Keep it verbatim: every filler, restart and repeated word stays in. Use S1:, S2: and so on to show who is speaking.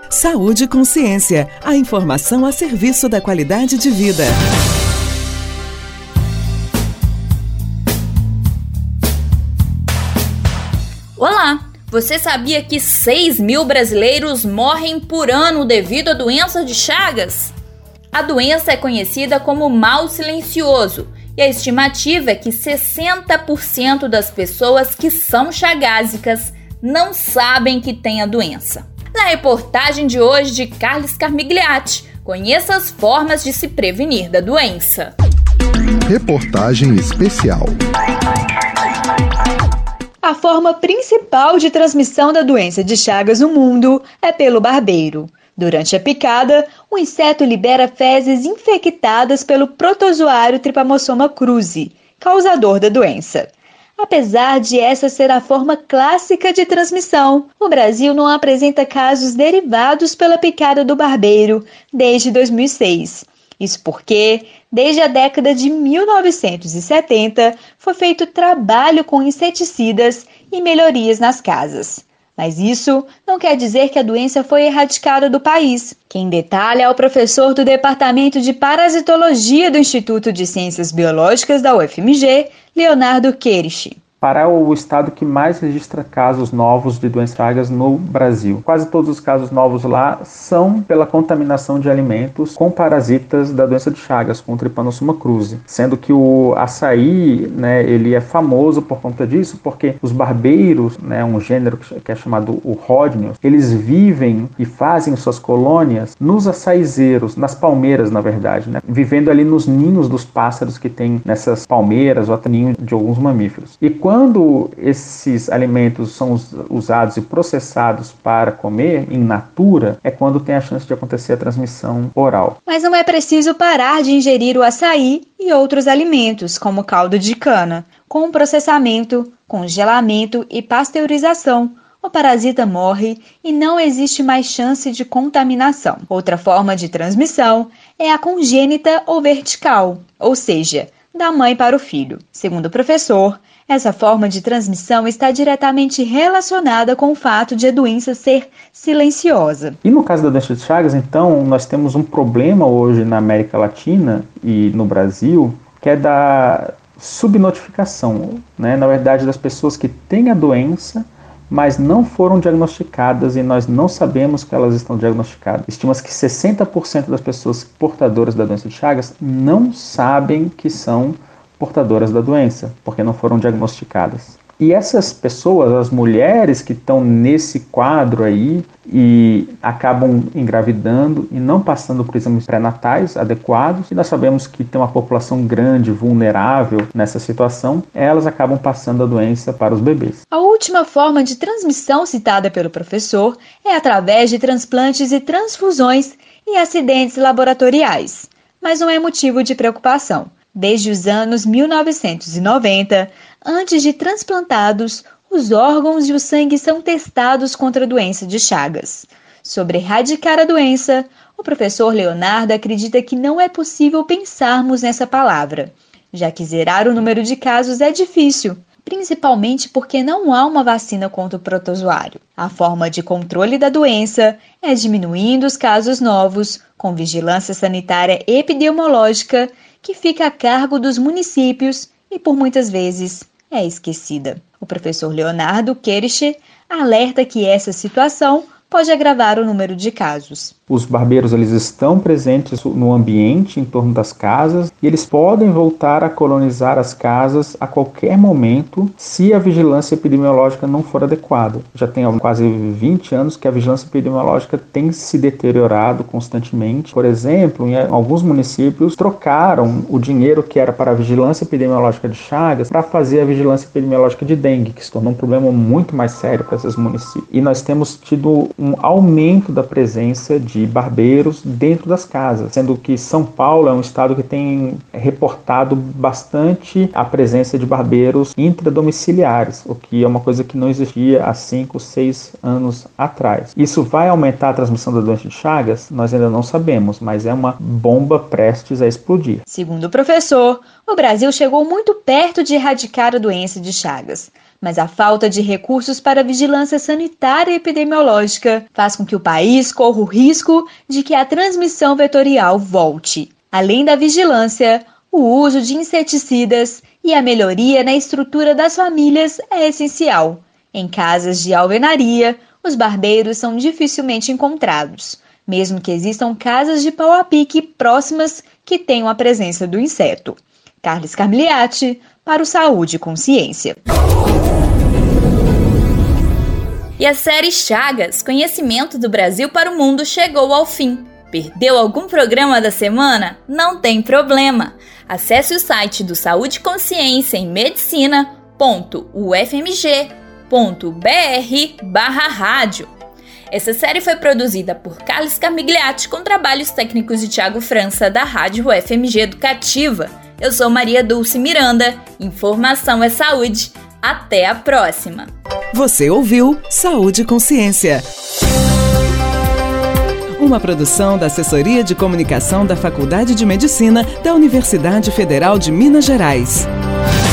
S1: Saúde e Consciência, a informação a serviço da qualidade de vida.
S2: Olá! Você sabia que seis mil brasileiros morrem por ano devido à doença de Chagas? A doença é conhecida como mal silencioso e a estimativa é que sessenta por cento das pessoas que são chagásicas não sabem que têm a doença. Na reportagem de hoje de Carlos Carmigliati, conheça as formas de se prevenir da doença.
S3: Reportagem especial.
S4: A forma principal de transmissão da doença de Chagas no mundo é pelo barbeiro. Durante a picada, o inseto libera fezes infectadas pelo protozoário Trypanosoma cruzi, causador da doença. Apesar de essa ser a forma clássica de transmissão, o Brasil não apresenta casos derivados pela picada do barbeiro desde dois mil e seis. Isso porque, desde a década de mil novecentos e setenta, foi feito trabalho com inseticidas e melhorias nas casas. Mas isso não quer dizer que a doença foi erradicada do país. Quem detalha é o professor do Departamento de Parasitologia do Instituto de Ciências Biológicas da U F M G, Leonardo Querich.
S5: Pará é o estado que mais registra casos novos de doença de Chagas no Brasil. Quase todos os casos novos lá são pela contaminação de alimentos com parasitas da doença de Chagas, com Trypanosoma cruzi. Sendo que o açaí, né, ele é famoso por conta disso, porque os barbeiros, né, um gênero que é chamado o Rhodnius, eles vivem e fazem suas colônias nos açaizeiros, nas palmeiras, na verdade, né, vivendo ali nos ninhos dos pássaros que tem nessas palmeiras ou até ninhos de alguns mamíferos. E quando esses alimentos são usados e processados para comer in natura, é quando tem a chance de acontecer a transmissão oral.
S4: Mas não é preciso parar de ingerir o açaí e outros alimentos, como caldo de cana. Com o processamento, congelamento e pasteurização, o parasita morre e não existe mais chance de contaminação. Outra forma de transmissão é a congênita ou vertical, ou seja, da mãe para o filho. Segundo o professor, essa forma de transmissão está diretamente relacionada com o fato de a doença ser silenciosa.
S5: E no caso da doença de Chagas, então, nós temos um problema hoje na América Latina e no Brasil, que é da subnotificação, né? Na verdade, das pessoas que têm a doença, mas não foram diagnosticadas e nós não sabemos que elas estão diagnosticadas. Estima-se que sessenta por cento das pessoas portadoras da doença de Chagas não sabem que são portadoras da doença, porque não foram diagnosticadas. E essas pessoas, as mulheres que estão nesse quadro aí e acabam engravidando e não passando por exames pré-natais adequados, e nós sabemos que tem uma população grande, vulnerável nessa situação, elas acabam passando a doença para os bebês.
S4: A última forma de transmissão citada pelo professor é através de transplantes e transfusões e acidentes laboratoriais, mas não é motivo de preocupação. Desde os anos mil novecentos e noventa, antes de transplantados, os órgãos e o sangue são testados contra a doença de Chagas. Sobre erradicar a doença, o professor Leonardo acredita que não é possível pensarmos nessa palavra, já que zerar o número de casos é difícil, principalmente porque não há uma vacina contra o protozoário. A forma de controle da doença é diminuindo os casos novos, com vigilância sanitária epidemiológica, que fica a cargo dos municípios e, por muitas vezes, é esquecida. O professor Leonardo Querich alerta que essa situação pode agravar o número de casos.
S5: Os barbeiros eles estão presentes no ambiente em torno das casas e eles podem voltar a colonizar as casas a qualquer momento se a vigilância epidemiológica não for adequada. Já tem quase vinte anos que a vigilância epidemiológica tem se deteriorado constantemente. Por exemplo, em alguns municípios trocaram o dinheiro que era para a vigilância epidemiológica de Chagas para fazer a vigilância epidemiológica de dengue, que se tornou um problema muito mais sério para esses municípios. E nós temos tido um aumento da presença de barbeiros dentro das casas, sendo que São Paulo é um estado que tem reportado bastante a presença de barbeiros intradomiciliares, o que é uma coisa que não existia há cinco, seis anos atrás. Isso vai aumentar a transmissão da doença de Chagas? Nós ainda não sabemos, mas é uma bomba prestes a explodir.
S4: Segundo o professor, o Brasil chegou muito perto de erradicar a doença de Chagas, mas a falta de recursos para vigilância sanitária e epidemiológica faz com que o país corra o risco de que a transmissão vetorial volte. Além da vigilância, o uso de inseticidas e a melhoria na estrutura das famílias é essencial. Em casas de alvenaria, os barbeiros são dificilmente encontrados, mesmo que existam casas de pau a pique próximas que tenham a presença do inseto. Carlos Carmigliati, para o Saúde e Consciência.
S2: E a série Chagas, Conhecimento do Brasil para o Mundo, chegou ao fim. Perdeu algum programa da semana? Não tem problema. Acesse o site do Saúde e Consciência em medicina ponto u f m g ponto b r barra rádio. Essa série foi produzida por Carlos Carmigliati com trabalhos técnicos de Thiago França, da Rádio U F M G Educativa. Eu sou Maria Dulce Miranda. Informação é saúde. Até a próxima.
S1: Você ouviu Saúde e Consciência. Uma produção da Assessoria de Comunicação da Faculdade de Medicina da Universidade Federal de Minas Gerais.